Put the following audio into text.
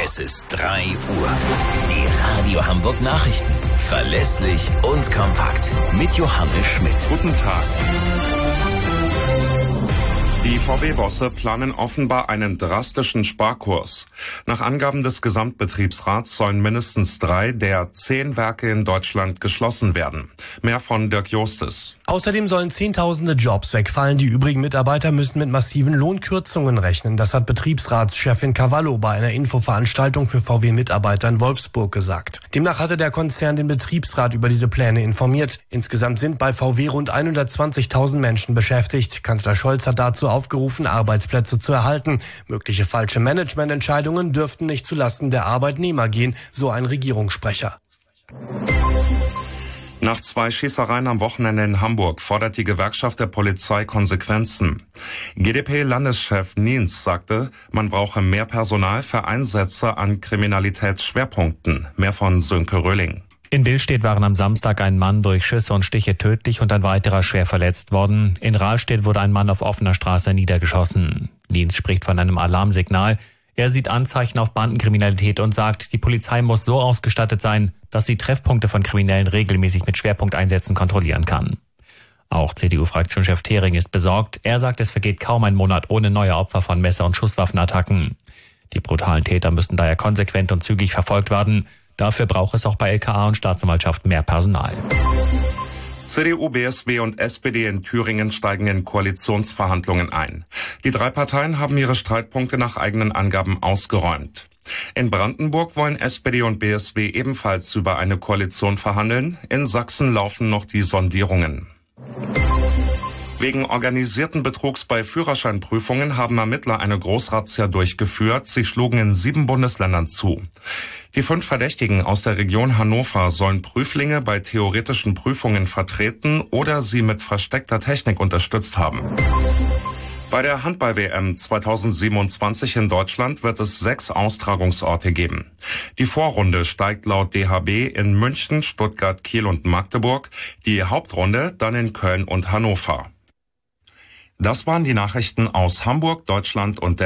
Es ist 3 Uhr. Die Radio Hamburg Nachrichten. Verlässlich und kompakt. Mit Johannes Schmidt. Guten Tag. Die VW-Bosse planen offenbar einen drastischen Sparkurs. Nach Angaben des Gesamtbetriebsrats sollen mindestens 3 der 10 Werke in Deutschland geschlossen werden. Mehr von Dirk Jostes. Außerdem sollen Zehntausende Jobs wegfallen. Die übrigen Mitarbeiter müssen mit massiven Lohnkürzungen rechnen. Das hat Betriebsratschefin Cavallo bei einer Infoveranstaltung für VW-Mitarbeiter in Wolfsburg gesagt. Demnach hatte der Konzern den Betriebsrat über diese Pläne informiert. Insgesamt sind bei VW rund 120.000 Menschen beschäftigt. Kanzler Scholz hat dazu aufgerufen, Arbeitsplätze zu erhalten. Mögliche falsche Managemententscheidungen dürften nicht zulasten der Arbeitnehmer gehen, so ein Regierungssprecher. Nach 2 Schießereien am Wochenende in Hamburg fordert die Gewerkschaft der Polizei Konsequenzen. GdP-Landeschef Niens sagte, man brauche mehr Personal für Einsätze an Kriminalitätsschwerpunkten. Mehr von Sönke Röhling. In Billstedt waren am Samstag ein Mann durch Schüsse und Stiche tödlich und ein weiterer schwer verletzt worden. In Rahlstedt wurde ein Mann auf offener Straße niedergeschossen. Dienst spricht von einem Alarmsignal. Er sieht Anzeichen auf Bandenkriminalität und sagt, die Polizei muss so ausgestattet sein, dass sie Treffpunkte von Kriminellen regelmäßig mit Schwerpunkteinsätzen kontrollieren kann. Auch CDU-Fraktionschef Thering ist besorgt. Er sagt, es vergeht kaum ein Monat ohne neue Opfer von Messer- und Schusswaffenattacken. Die brutalen Täter müssten daher konsequent und zügig verfolgt werden. Dafür braucht es auch bei LKA und Staatsanwaltschaft mehr Personal. CDU, BSW und SPD in Thüringen steigen in Koalitionsverhandlungen ein. Die 3 Parteien haben ihre Streitpunkte nach eigenen Angaben ausgeräumt. In Brandenburg wollen SPD und BSW ebenfalls über eine Koalition verhandeln. In Sachsen laufen noch die Sondierungen. Wegen organisierten Betrugs bei Führerscheinprüfungen haben Ermittler eine Großrazzia durchgeführt. Sie schlugen in 7 Bundesländern zu. Die 5 Verdächtigen aus der Region Hannover sollen Prüflinge bei theoretischen Prüfungen vertreten oder sie mit versteckter Technik unterstützt haben. Bei der Handball-WM 2027 in Deutschland wird es 6 Austragungsorte geben. Die Vorrunde steigt laut DHB in München, Stuttgart, Kiel und Magdeburg, die Hauptrunde dann in Köln und Hannover. Das waren die Nachrichten aus Hamburg, Deutschland und der